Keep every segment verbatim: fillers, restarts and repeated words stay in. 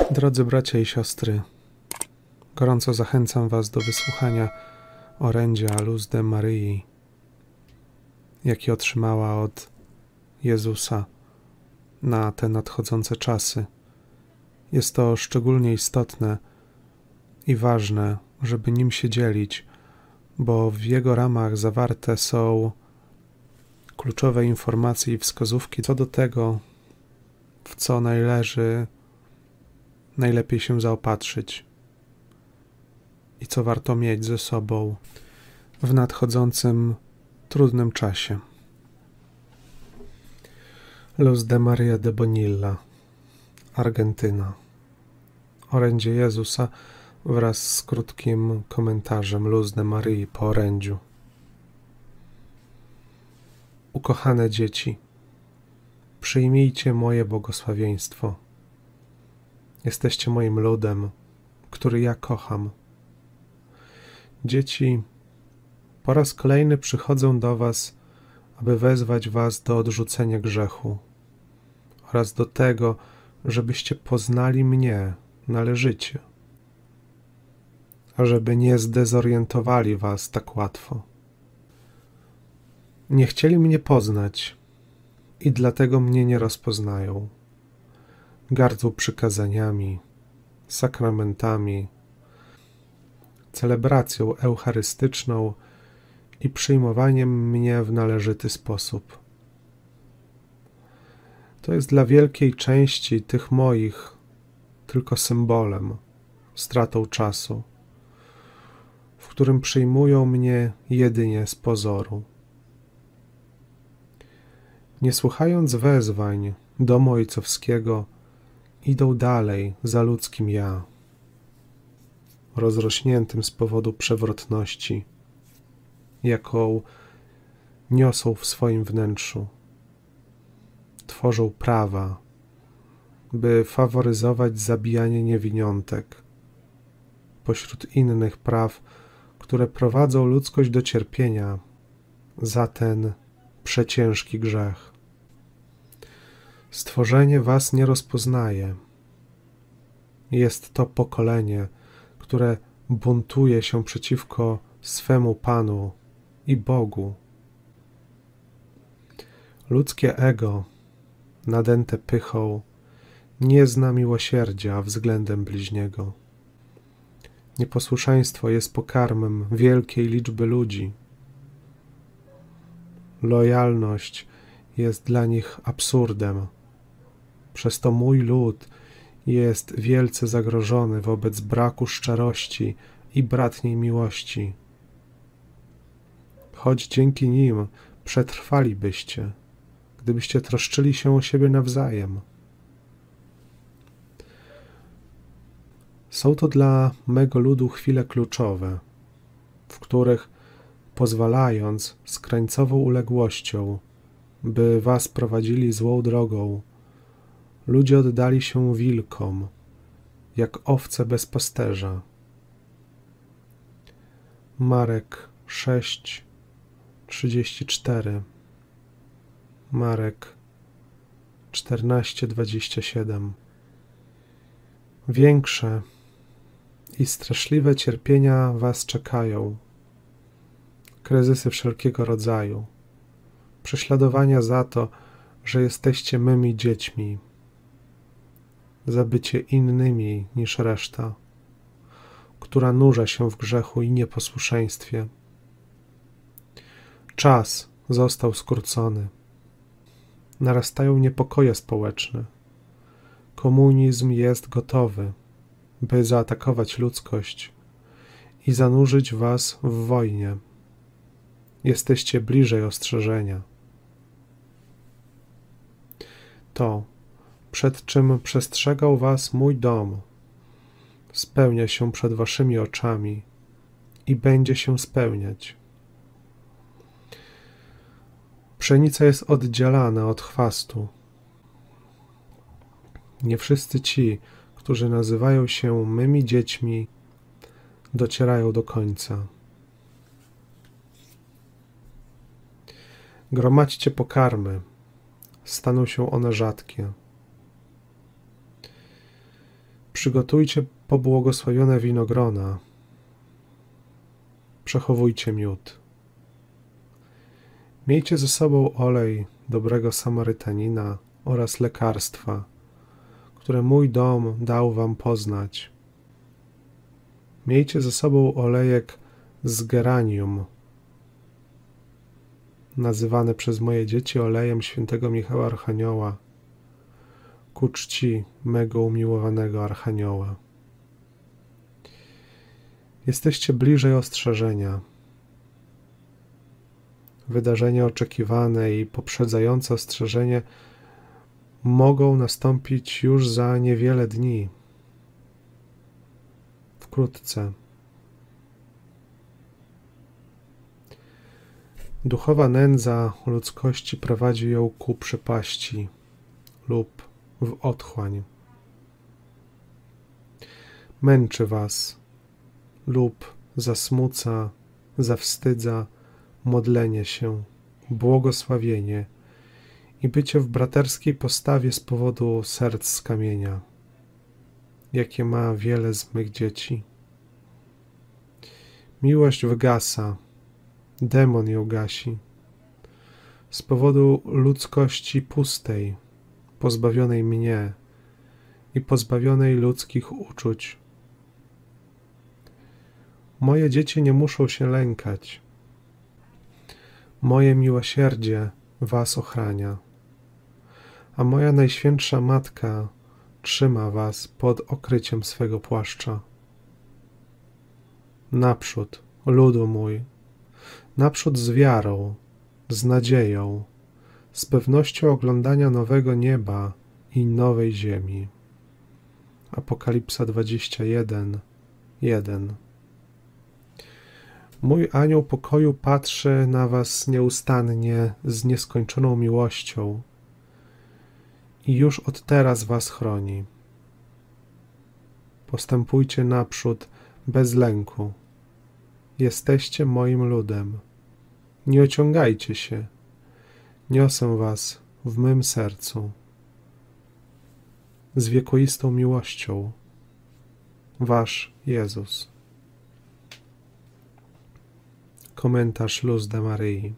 Drodzy bracia i siostry, gorąco zachęcam Was do wysłuchania orędzia Luz de Maryi, jaki otrzymała od Jezusa na te nadchodzące czasy. Jest to szczególnie istotne i ważne, żeby nim się dzielić, bo w jego ramach zawarte są kluczowe informacje i wskazówki co do tego, w co należy najlepiej się zaopatrzyć i co warto mieć ze sobą w nadchodzącym trudnym czasie. Luz de Maria de Bonilla, Argentyna. Orędzie Jezusa wraz z krótkim komentarzem Luz de Marii po orędziu. Ukochane dzieci, przyjmijcie moje błogosławieństwo. Jesteście moim ludem, który ja kocham. Dzieci, po raz kolejny przychodzę do was, aby wezwać was do odrzucenia grzechu oraz do tego, żebyście poznali mnie należycie, ażeby nie zdezorientowali was tak łatwo. Nie chcieli mnie poznać i dlatego mnie nie rozpoznają. Gardzą przykazaniami, sakramentami, celebracją eucharystyczną i przyjmowaniem mnie w należyty sposób. To jest dla wielkiej części tych moich tylko symbolem, stratą czasu, w którym przyjmują mnie jedynie z pozoru. Nie słuchając wezwań domu ojcowskiego, idą dalej za ludzkim ja, rozrośniętym z powodu przewrotności, jaką niosą w swoim wnętrzu. Tworzą prawa, by faworyzować zabijanie niewiniątek, pośród innych praw, które prowadzą ludzkość do cierpienia za ten przeciężki grzech. Stworzenie was nie rozpoznaje. Jest to pokolenie, które buntuje się przeciwko swemu Panu i Bogu. Ludzkie ego, nadęte pychą, nie zna miłosierdzia względem bliźniego. Nieposłuszeństwo jest pokarmem wielkiej liczby ludzi. Lojalność jest dla nich absurdem. Przez to mój lud jest wielce zagrożony wobec braku szczerości i bratniej miłości. Choć dzięki nim przetrwalibyście, gdybyście troszczyli się o siebie nawzajem. Są to dla mego ludu chwile kluczowe, w których, pozwalając z krańcową uległością, by was prowadzili złą drogą, ludzie oddali się wilkom, jak owce bez pasterza. Marek sześć, trzydzieści cztery, Marek czternaście, dwadzieścia siedem. Większe i straszliwe cierpienia was czekają, kryzysy wszelkiego rodzaju, prześladowania za to, że jesteście mymi dziećmi, za bycie innymi niż reszta, która nurza się w grzechu i nieposłuszeństwie. Czas został skrócony. Narastają niepokoje społeczne. Komunizm jest gotowy, by zaatakować ludzkość i zanurzyć was w wojnie. Jesteście bliżej ostrzeżenia. To, przed czym przestrzegał was mój dom, spełnia się przed waszymi oczami i będzie się spełniać. Pszenica jest oddzielana od chwastu. Nie wszyscy ci, którzy nazywają się mymi dziećmi, docierają do końca. Gromadźcie pokarmy, staną się one rzadkie. Przygotujcie pobłogosławione winogrona. Przechowujcie miód. Miejcie ze sobą olej dobrego Samarytanina oraz lekarstwa, które mój dom dał wam poznać. Miejcie ze sobą olejek z geranium, nazywany przez moje dzieci olejem świętego Michała Archanioła, ku czci mego umiłowanego Archanioła. Jesteście bliżej ostrzeżenia. Wydarzenia oczekiwane i poprzedzające ostrzeżenie mogą nastąpić już za niewiele dni. Wkrótce. Duchowa nędza ludzkości prowadzi ją ku przepaści lub w otchłań. Męczy was lub zasmuca, zawstydza modlenie się, błogosławienie i bycie w braterskiej postawie z powodu serc z kamienia, jakie ma wiele z mych dzieci. Miłość wygasa, demon ją gasi, z powodu ludzkości pustej, pozbawionej mnie i pozbawionej ludzkich uczuć. Moje dzieci nie muszą się lękać. Moje miłosierdzie was ochrania, a moja Najświętsza Matka trzyma was pod okryciem swego płaszcza. Naprzód, ludu mój, naprzód z wiarą, z nadzieją, z pewnością oglądania nowego nieba i nowej ziemi. Apokalipsa dwadzieścia jeden, jeden. Mój anioł pokoju patrzy na was nieustannie z nieskończoną miłością i już od teraz was chroni. Postępujcie naprzód bez lęku. Jesteście moim ludem. Nie ociągajcie się. Niosę was w mym sercu. Z wiekuistą miłością. Wasz Jezus. Komentarz Luz de Maryi.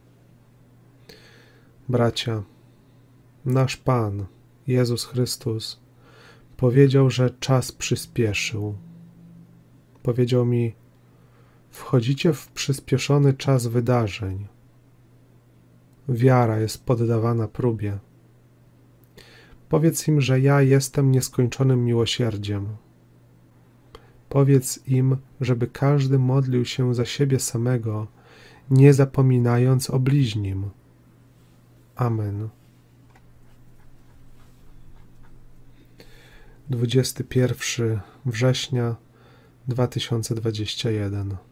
Bracia, nasz Pan, Jezus Chrystus, powiedział, że czas przyspieszył. Powiedział mi: wchodzicie w przyspieszony czas wydarzeń. Wiara jest poddawana próbie. Powiedz im, że ja jestem nieskończonym miłosierdziem. Powiedz im, żeby każdy modlił się za siebie samego, nie zapominając o bliźnim. Amen. dwudziestego pierwszego września dwa tysiące dwudziestego pierwszego